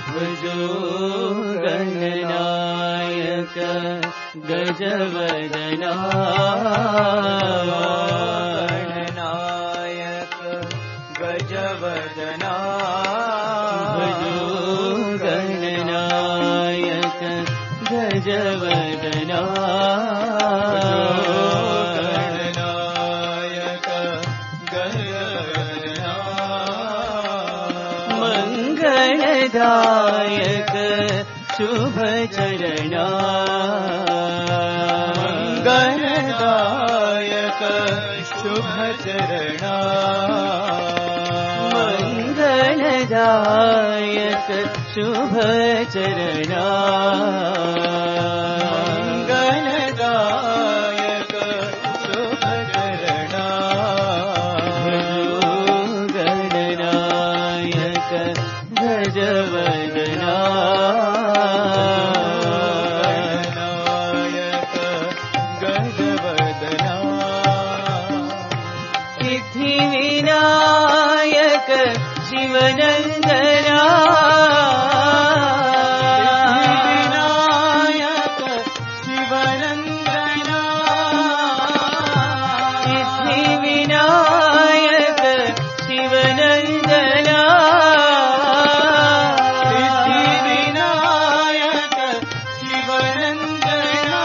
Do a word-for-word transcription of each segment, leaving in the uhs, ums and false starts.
भजो गणनायक गजवदना गणनायक गजवदना भजो गणनायक गजवदना गणनायक गजवदना मंगलदायक शुभ चरणा मंगलदायक शुभ चरणा मंगलदायक शुभ चरणा मंगलदायक शुभ चरणा गणनायक गजवदना शिवनंदना विनायक शिवनंदना सिद्धि विनायक शिवनंदना सिद्धि विनायक शिवनंदना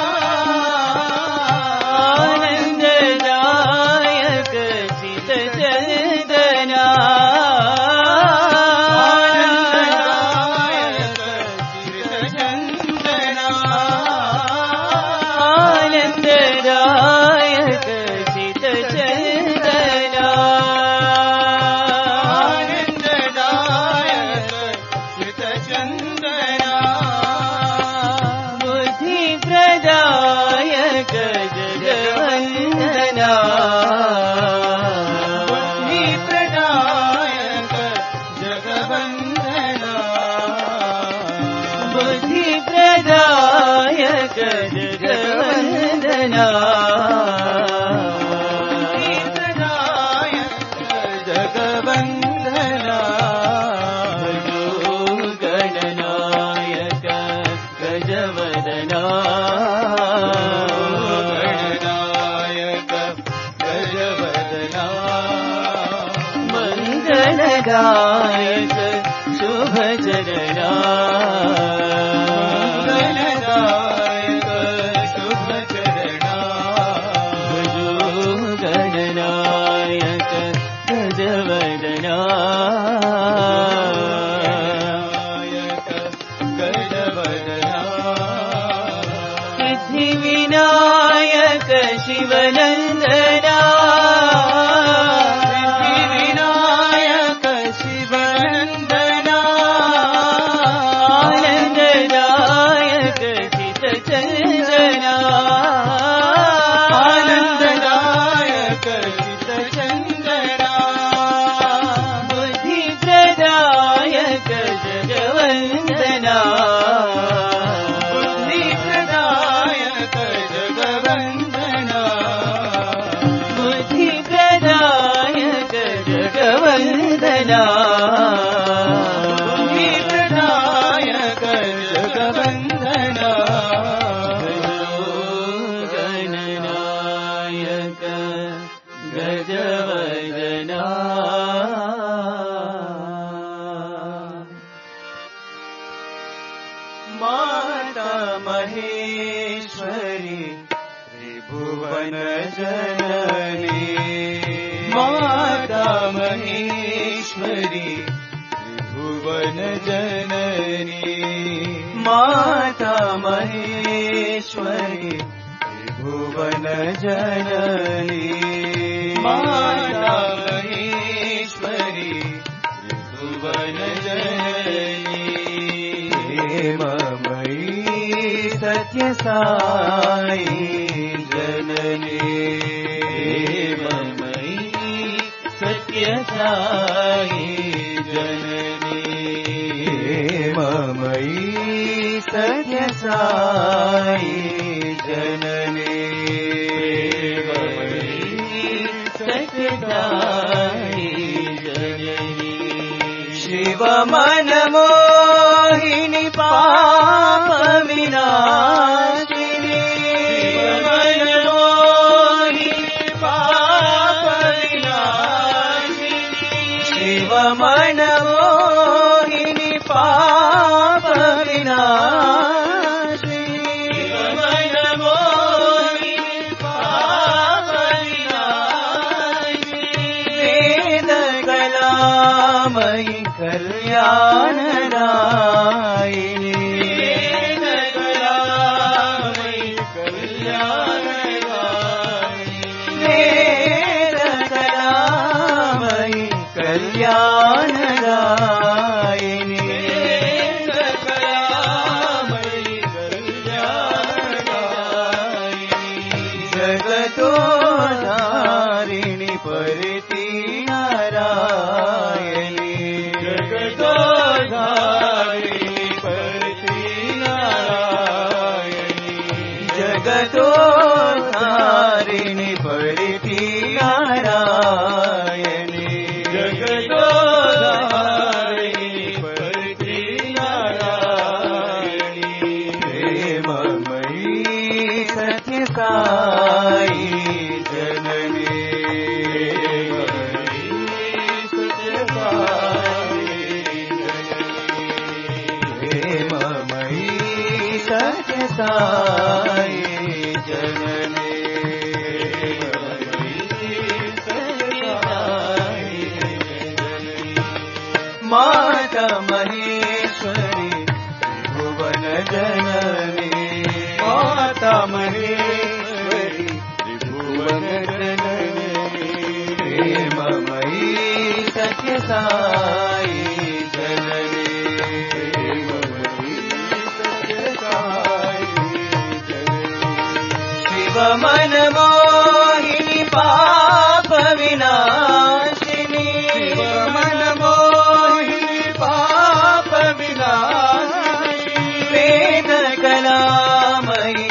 आनंददायक चित्तचंदना बुद्धिप्रदायक जगवंदना बुद्धिप्रदायक जगवंदना भजो गणनायक गजवदना गणनायक गजवदना मंगलदायक शुभ चरणा सिद्धि विनायक शिवनंदना सिद्धि विनायक शिवनंदना आनंददायक चित्तचंदना आनंददायक चित्तचंदना बुद्धिप्रदायक जगवंदना बुद्धिप्रदायक जगवंदना बुद्धिप्रदायक जगवंदना बुद्धिप्रदायक जगवंदना गणनायक गजवदना माता महेश्वरी त्रिभुवन जननी माता महेश्वरी त्रिभुवन जननी माता महेश्वरी त्रिभुवन जननी माता महेश्वरी त्रिभुवन जननी ममई सत्य साई जननी ममई सत्य साई जननी ममई सत्य साई जननी ममई सत्य साई जननी शिव मन मोहि विनाशिनी शिवमनमोहिनी पाप विनाशिनी शिवमनमोहिनी पाप विनाशिनी शिवमनमोहिनी पाप विनाशिनी वेद कलामयि कल्याणदायिनी वेद कलामयि कल्याणदायिनी वेद कलामयि कल्याणदायिनी वेद कलामयि कल्याणदायिनी जगतोधारिणि परिति नारायणी जगतोधारिणि परिति नारायणी जगतोधारिणि परिति नारायणी जगतोधारिणि परिति नारायणी प्रेममयी सत्यसाई जननी साई जननी माता महेश्वरी भुवन जननी माता महेश्वरी भुवन जननी प्रेममयी सत्य साई जननी शिवमनमोहिनी पाप विनाशिनी शिवमनमोहिनी पाप विनाशिनी वेद कलामयि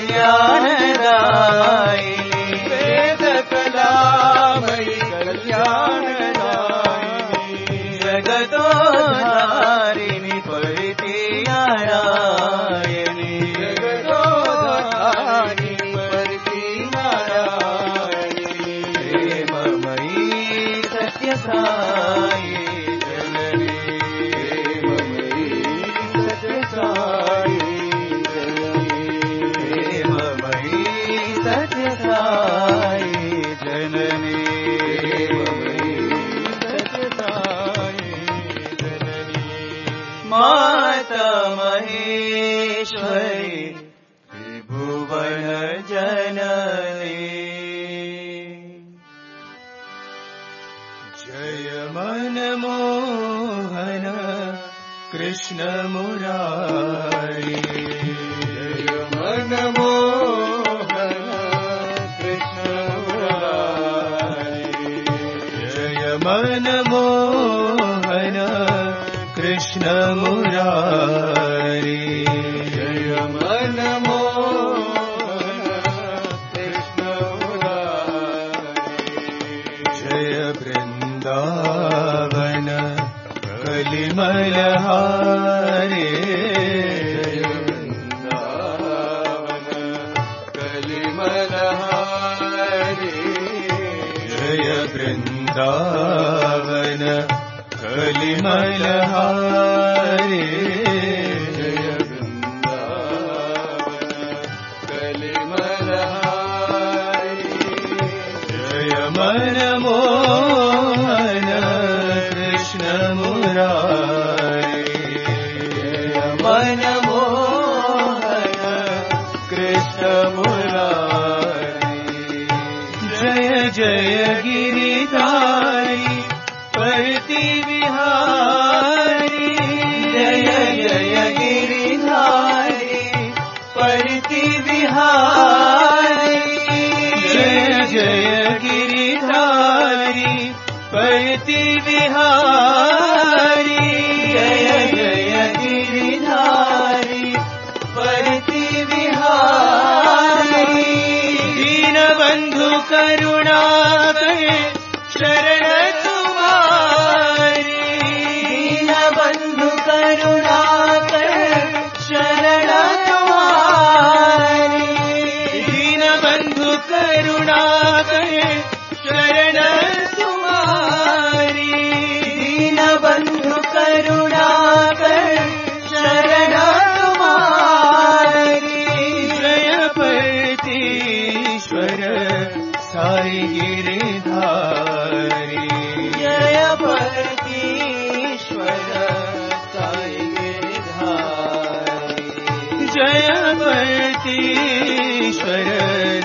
कल्याणदायिनी वेद कलामयि कल्याणदायिनी जगतोधारिणि परिति नारायणी जगतोधारिणि साई जननी प्रेममयी सत्य साई जननी माता महेश्वरी भुवन जननी जय मनमोहन कृष्ण मुरारी जय मनमोहन कृष्ण मुरारी जय मनमोहन कृष्ण मुरारी जय मनमोहन कृष्ण मुरारी जय वृंदावन कलिमलहारे जय वृंदावन कलिमलहारे जय वृंदावन कलिमलहारे जय वृंदावन कलिमलहारे जय मनमोहन कृष्ण मुरारी जय मनमोहन कृष्ण मुरारी जय जय गिरिधारी परति विहारी जय जय गिरिधारी परति विहारी जय जय गिरिधारी परति विहारी जय जय गिरिधारी परति विहारी दीनबंधु करुणाकर शरण तुम्हारी दीनबंधु करुणाकर शरण तुम्हारी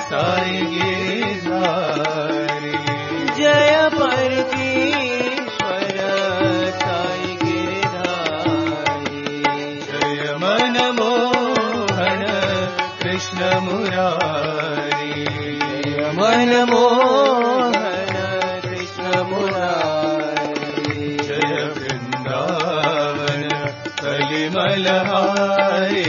साई गिरिधारी जय परतीश्वर साई गिरिधारी जय मनमोहन कृष्ण मुरारी जय मनमोहन कृष्ण मुरारी जय वृंदावन कलिमलहारी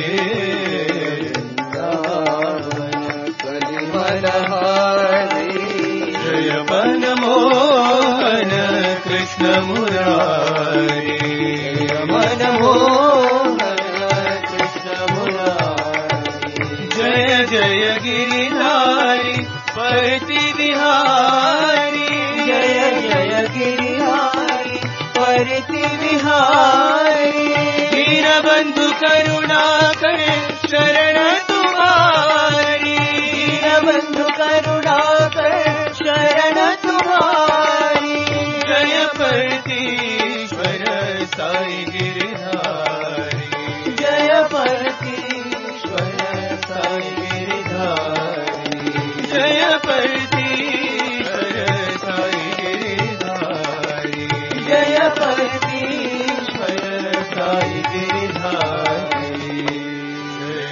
जय मनमोहन कृष्ण मुरारी जय मनमोहन कृष्ण मुरारी जय जय गिरिधारी परति विहारी जय जय गिरिधारी परति विहारी दीनबंधु करुणाकर शरण तुम्हारी दीनबंधु करुणाकर शरण तुम्हारी जय परतीश्वर साई गिरिधारी जय परतीश्वर साई गिरिधारी जय परतीश्वर साई गिरिधारी जय परतीश्वर साई गिरिधारी जय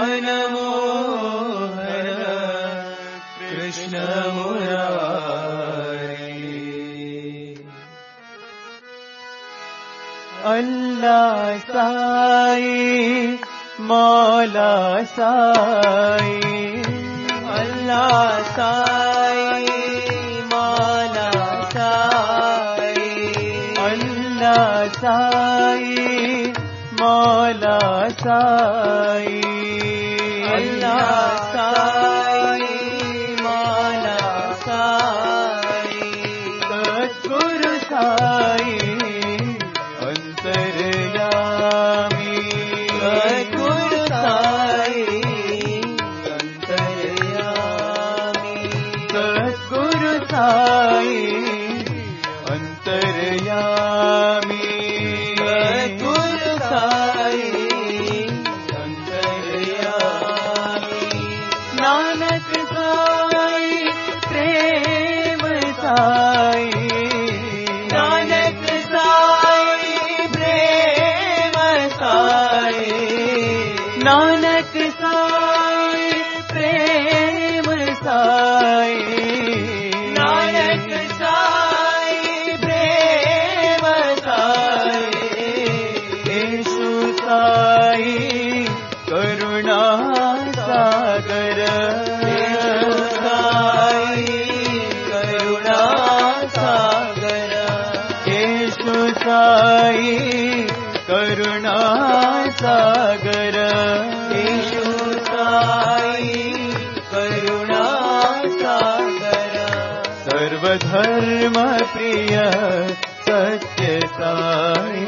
मनमोहन कृष्ण मुरारी अल्लाह साई मौला साई अल्लाह साई मौला साई अल्लाह साई मौला साई अल्लाह साई मौला साई सद्गुरु साई अंतर्यामी सद्गुरु साई अंतर्यामी सद्गुरु साई अंतर्यामी सद्गुरु साई अंतर्यामी नानक साई प्रेम साई नानक साई प्रेम साई नानक साई प्रेम साई नानक साई प्रेम साई येशु साई करुणा सागर येशु साई करुणा सागर येशु साई करुणा सागर येशु साई करुणा सागर सर्वधर्म प्रिय सत्य साई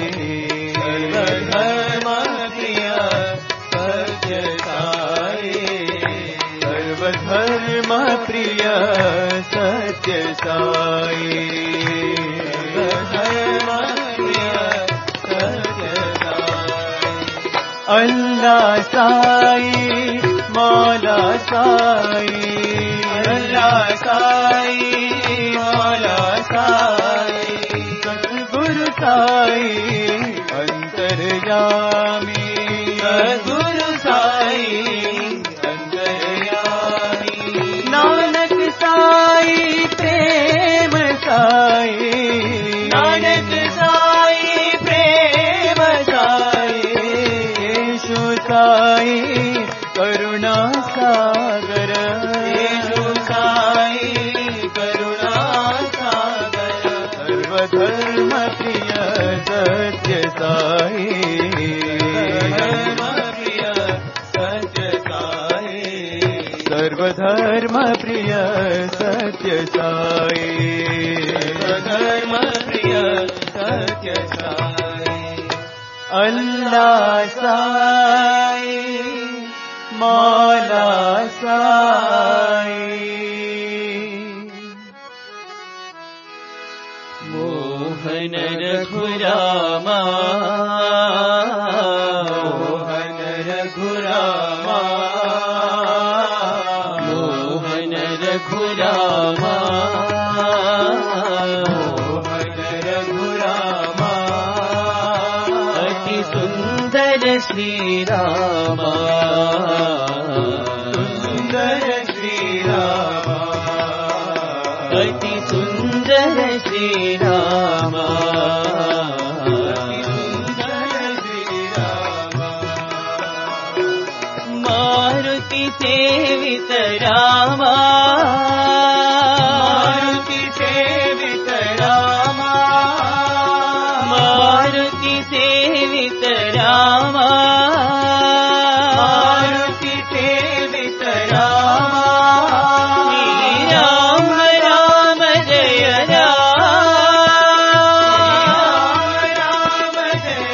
सर्वधर्म प्रिय सत्य साई सर्वधर्म प्रिय सत्य साई सर्वधर्म प्रिय सत्य साई अल्लाह साई मौला साई अल्लाह साई मौला साई सद्गुरु साई अंतर्यामी सद्गुरु साई अंतर्यामी नानक साई प्रेम साई नानक साई प्रेम साई येशु साई करुणा सागर येशु साई करुणा सागर सर्वधर्म प्रिय सत्य साई प्रिय सत्य साई सर्वधर्म प्रिय सत्य साई सर्वधर्म प्रिय सत्य साई अल्लाह साई मौला साई मोहन रघुरामा मोहन रघुरामा श्रीराम सुन्दर श्रीराम अति सुन्दर श्रीराम मारुति सेवित राम मारुति सेवित राम मारुति सेवित राम मारुति सेवित राम राम राम जय राम राम जय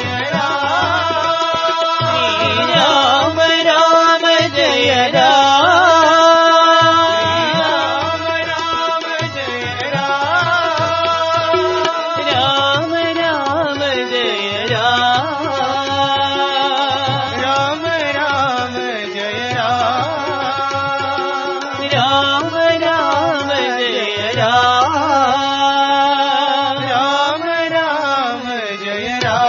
राम राम जय राम राम जय राम राम जय राम राम राम जय राम राम राम जय राम राम राम जय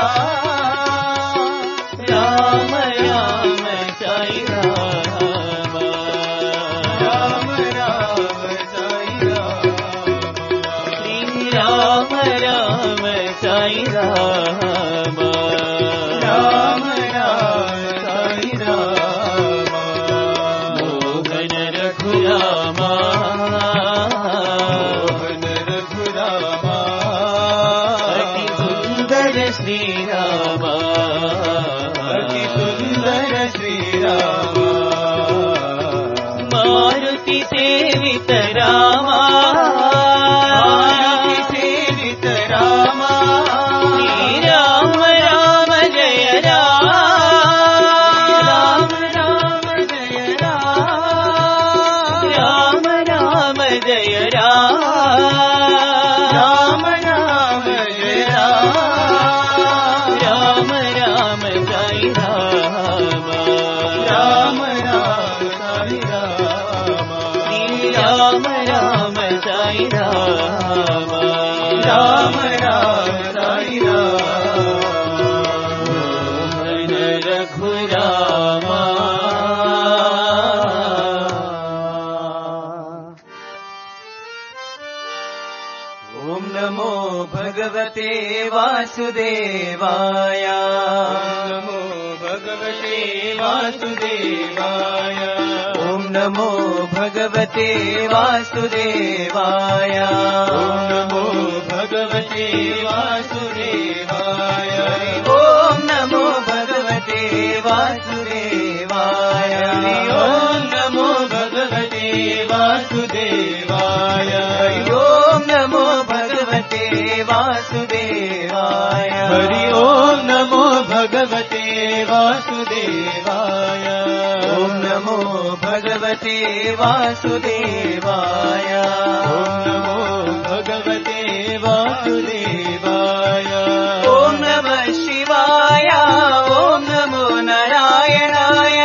राम राम राम साई राम राम राम साई राम श्री राम राम साई राम राम राम साई राम मोहन रघुरामा मोहन रघुरामा अति सुन्दर श्रीराम अति सुन्दर श्रीराम मारुति सेवित राम मारुति सेवित राम राम राम जय राम राम जय राम राम राम जय राम राम राम जय राम राम राम साई राम राम राम साई राम राम राम साई राम राम राम साई राम मोहन रघुरामा ओम नमो भगवते वासुदेवाय नमो भगवते वासुदेवाय ओम नमो भगवते वासुदेवाय ओम नमो भगवते वासुदेवाय ओम नमो भगवते वासुदेवाय ओम नमो भगवते वासुदेवाय ओम नमो भगवते वासुदेवाय हरि ओम नमो भगवते वासुदेवाय ओम नमो भगवते वासुदेवाय ओम नमो भगवते वासुदेवाय ओम नमः शिवाय ओम नमो नारायणाय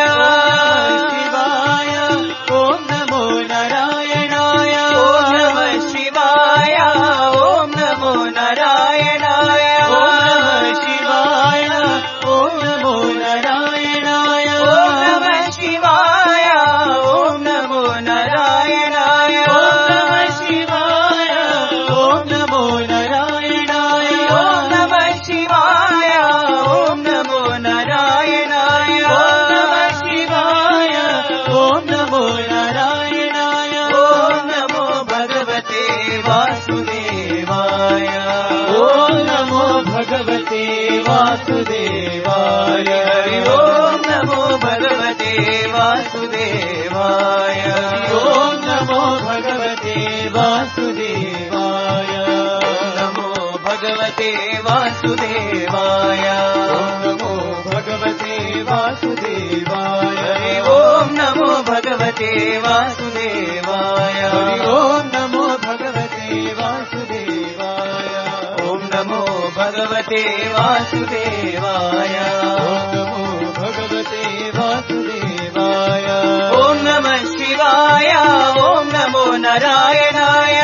ओम नमो नारायणाय ओम नमः शिवाय ओम नमो नारायणाय ओम नमः शिवाय ओम नमो नारायणाय ओम नमः शिवाय ओम नमो नारायणाय ओम नमः शिवाय ओम नमो नारायणाय ओम नमः शिवाय ओम नमो नारायणाय ओम नमः शिवाय ओम नमो नारायणाय ओम नमो भगवते वासुदेवाय ओम नमो भगवते वासुदेवाय ओम नमो भगवते वासुदेवाय ओम नमो भगवते वासुदेवाय ओम नमो भगवते वासुदेवाय ओम नमो भगवते वासुदेवाय ओम नमो भगवते वासुदेवाय ओम नमो भगवते वासुदेवाय ओम नमो भगवते वासुदेवाय ओम नमो भगवते वासुदेवाय ओम नमः शिवाय ओम नमो नारायणाय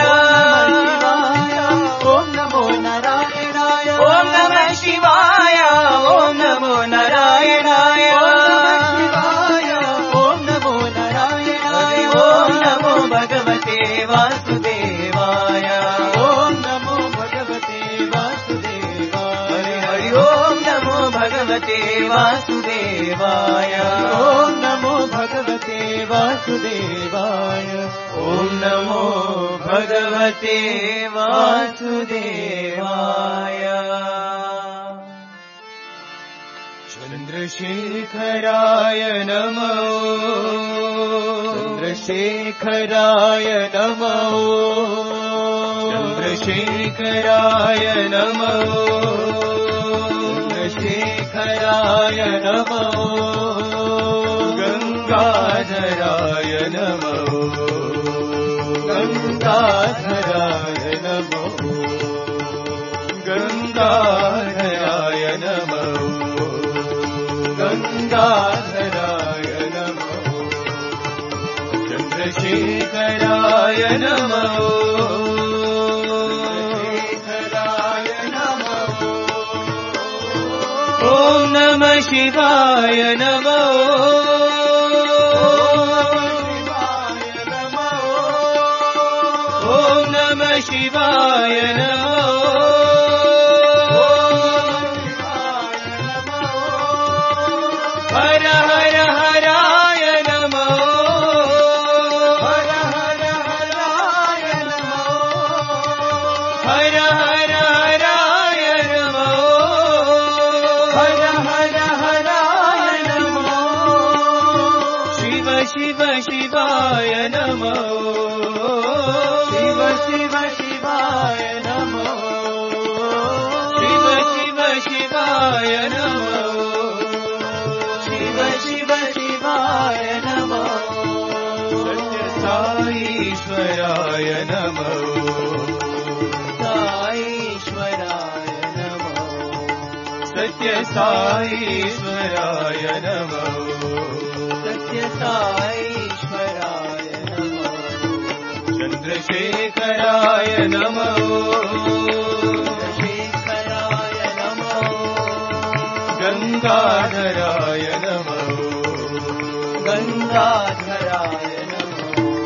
ओम नमो नारायणाय ओम नमः शिवाय ओम नमो नारायणाय भगवते वासुदेवाय ॐ नमो भगवते वासुदेवाय ॐ नमो भगवते वासुदेवाय चन्द्रशेखराय नमो चन्द्रशेखराय नमो चन्द्रशेखराय नमो चन्द्रशेखराय नमो गंगाधराय नमो गंगाधराय नमो गंगाधराय नमो गंगाधराय नमो चन्द्रशेखराय नमो चन्द्रशेखराय नमो ॐ नमः शिवाय नमो ॐ नमः शिवाय नमो हर हर हराय नमो हर हर हराय नमो हर हर हराय नमो हर हर हराय नमो शिव शिव शिवाय नमो शिव शिव शिवाय नमो शिव शिव शिवाय नमो शिव शिव शिवाय नमो सत्य साईश्वराय नमो साईश्वराय नमो सत्य साईश्वराय नमो सत्य साईश्वराय नमो चन्द्रशेखराय नमो चन्द्रशेखराय नमो गंगाधराय नमो गंगाधराय नमो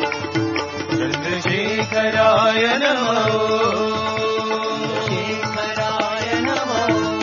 चन्द्रशेखराय नमो शेखराय नमो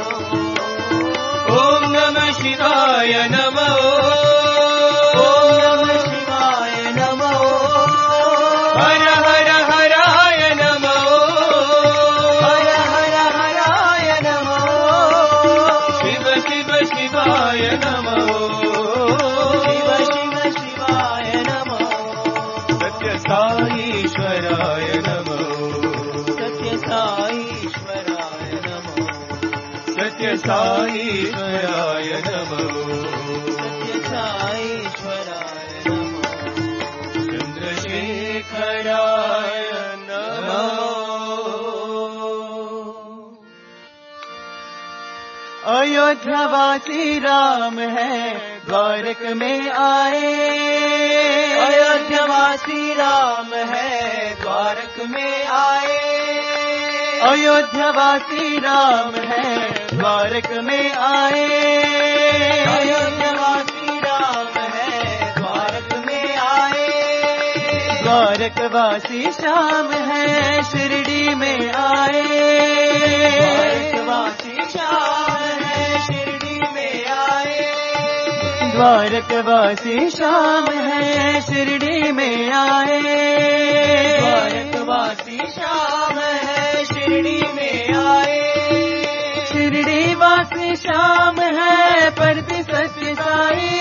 ॐ नमः शिवाय नमो ॐ नमः शिवाय नमो हर हर हराय नमो हर हर हराय नमो शिव शिव शिवाय नमो शिव शिव शिवाय नमो सत्य साईश्वराय नमो सत्य साईश्वराय नमो सत्य साईश्वराय नमो सत्य साईश्वराय नमो चन्द्रशेखराय नमो अयोध्यावासी राम है द्वारक में आए अयोध्यावासी राम है द्वारक में आए अयोध्यावासी राम है द्वारक में आए अयोध्यावासी राम है द्वारक में आए द्वारकवासी श्याम है शिरडी में आए द्वारकवासी श्याम है शिरडी में आए द्वारकवासी श्याम है शिरडी में आए द्वारकवासी श्याम है शिरडी में आए शिरडी वासी श्याम है परति सत्य साई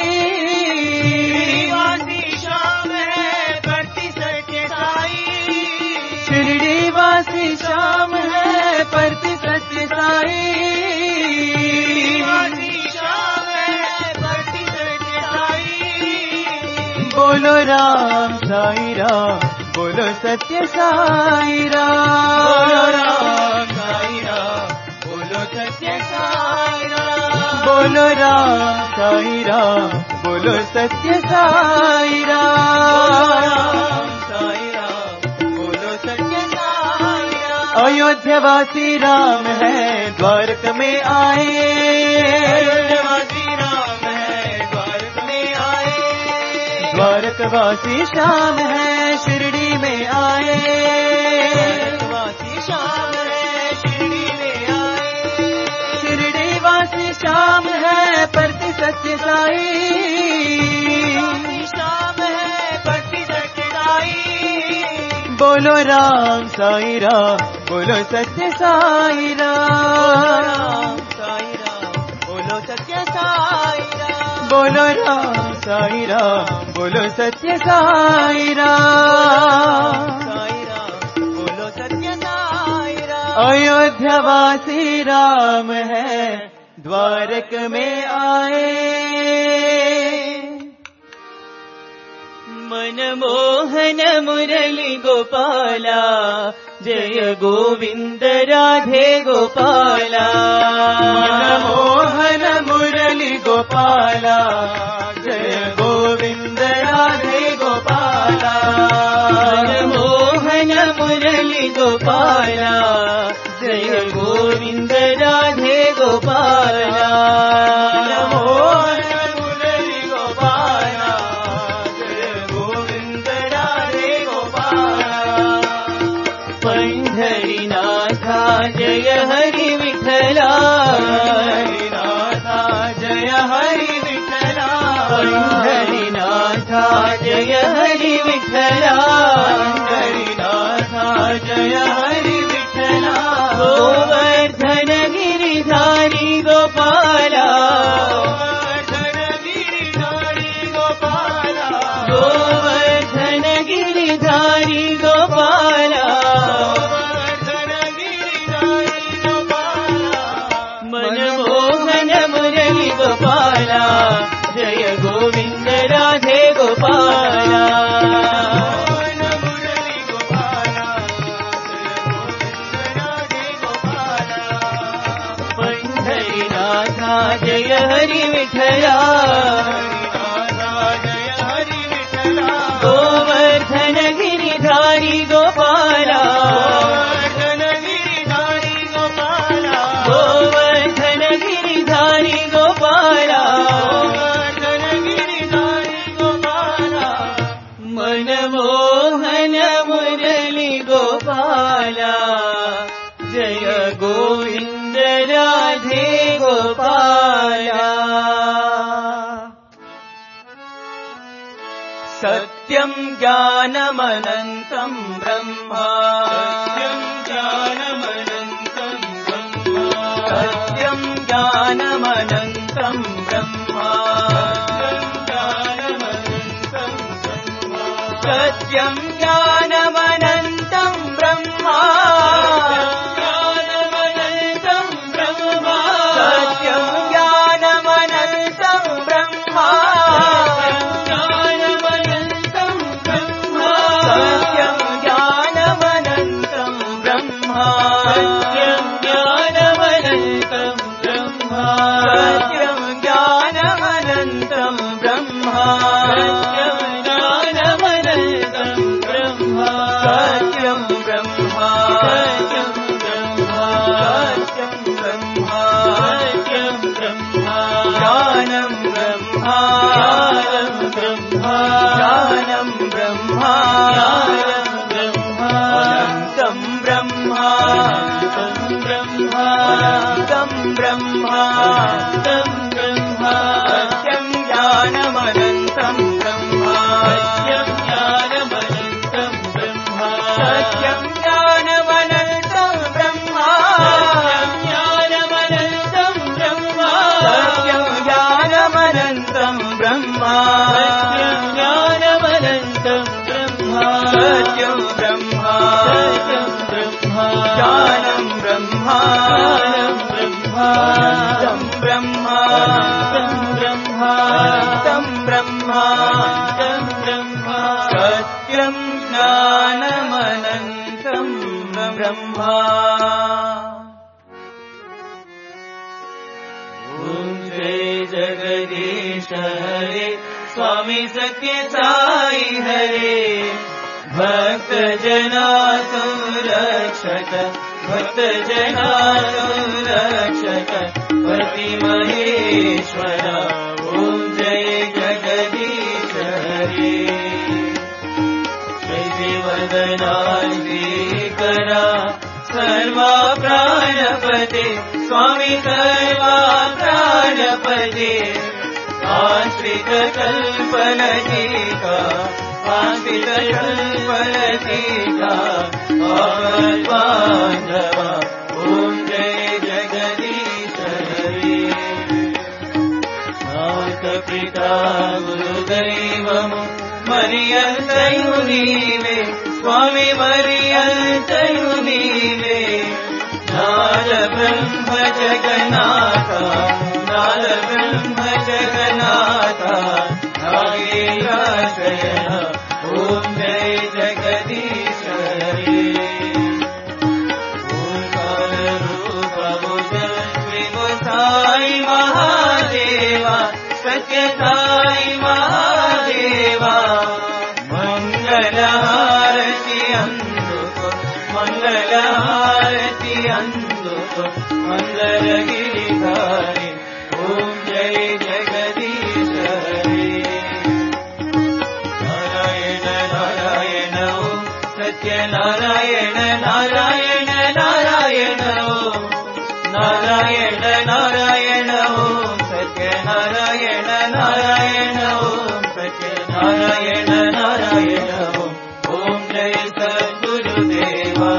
वासी श्याम है परति सत्य साई शिरडी वासी श्याम है परति सत्य साई वासी श्याम है परति सत्य साई बोलो राम साई राम बोलो सत्य साई राम बोलो राम साई राम बोलो सत्य साई राम बोलो राम साई राम बोलो सत्य साई राम साई राम बोलो सत्य साई राम अयोध्यावासी राम है द्वारक में आए अयोध्यावासी राम है द्वारक में आए द्वारकवासी श्याम है शिरडी में आए द्वारकवासी श्याम है शिरडी में आए शिरडी वासी श्याम है सत्य साई, श्याम है भक्ति सत्य साई। बोलो राम साई राम, बोलो सत्य साई राम, साई राम बोलो सत्य साई राम, बोलो राम साई राम, बोलो सत्य साई राम, साई राम बोलो सत्य साई राम। अयोध्यावासी राम है द्वारक में आए, मनमोहन मुरली गोपाला, जय गोविंद राधे गोपाला। मनमोहन मुरली गोपाला, जय गोविंद राधे गोपाला। मनमोहन मुरली गोपाला, जय गोविंद राधे गोपाला। मनमोहन मुरली गोपाला, जय गोविंद राधे गोपाला। पंढरीनाथा जय हरि विठला, पंढरीनाथा जय हरि विठला, पंढरीनाथा जय हरि विठला, पंढरीनाथा जय हरि विठला। गोवर्धन गिरिधारी गोपाला, गोवर्धन गिरिधारी गोपाला, गोवर्धन गिरिधारी गोपाला, गोवर्धन गिरिधारी गोपाला। मनमोहन मुरली गोपाला, जय गोविंद राधे गोपाला। जय हरि विठला, जय हरि विठला। गोवर्धन गिरिधारी गोपाला, गोवर्धन गिरिधारी गोपाला, गोवर्धन गिरिधारी गोपाला, गोवर्धन गिरिधारी गोपाला। मनमोहन मुरली गोपाला, जय गोविंद राधे गोपाला। सत्यं ज्ञानमनन्तं ब्रह्मा, सत्यं ज्ञानमनन्तं ब्रह्मा, सत्यं ज्ञानमनन्तं ब्रह्मा, सत्यं ज्ञानमनन्तं ब्रह्मा, स्वामी सत्य साई हरे, भक्त जना संरक्षक, भक्त जना संरक्षक, पति महेश्वर, ओम जय जगदीश हरे। श्री वदनांतिकरा सर्वा प्राणपते, स्वामी सर्वा प्राणपते, आस्तिक कल्पलतिका आस्तिक कल्पलतिका बांधवा ओम जय जगदीश हरे मात पिता गुरुदैवमु मरियंतयु नीवे स्वामी मरियंतयु नीवे नाद ब्रह्म जगन्नाथा नाद ब्रह्म जगन्नाथा नागेन्द्राशयन ओम जय जगदीश हरे ओंकार रूप विभो साई महादेवा सत्य साई महादेवा मंगलहारति अंदुको मंगलहारति अंदुको मंगल गिरिधारी ओम जय जगदीश हरे नारायण नारायण ओम सत्य नारायण नारायण नारायण ओम नारायण नारायण ओम सत्य नारायण नारायण ओम सत्य नारायण नारायण ओम ओम जय सद्गुरुदेवा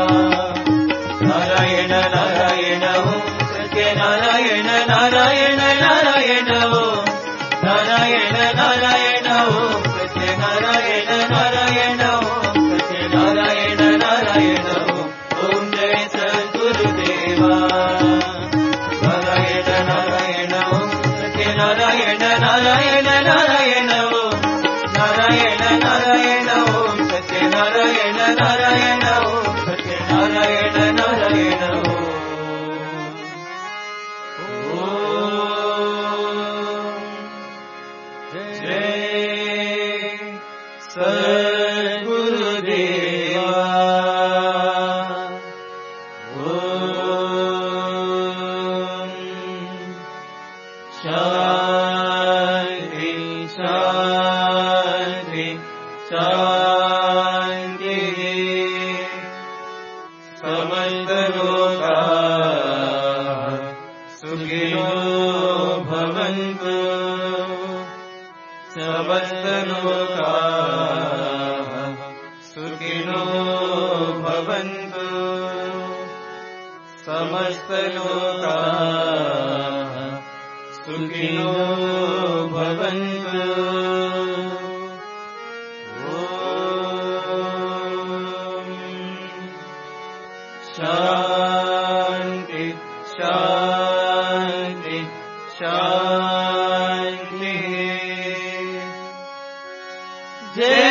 नारायण नारायण ओम सत्य नारायण नारायण नारायण ओम नारायण नारायण ओम सत्य नारायण नारायण ओम सत्य नारायण नारायण ओम ओम जय सद्गुरुदेवा नारायण नारायण ओम सत्य नारायण नारायण नारायण ओम नारायण नारायण ओम सत्य नारायण नारायण ओम सत्य नारायण नारायण ओम जय सद्गुरुदेवा ओम शांति शांति शांति समस्त लोका सुखिनो भवन्तु समस्त लोका सुखिनो भवन्तु समस्त लोका सुखिनो भवन्तु ओम शांति शांति शांति जय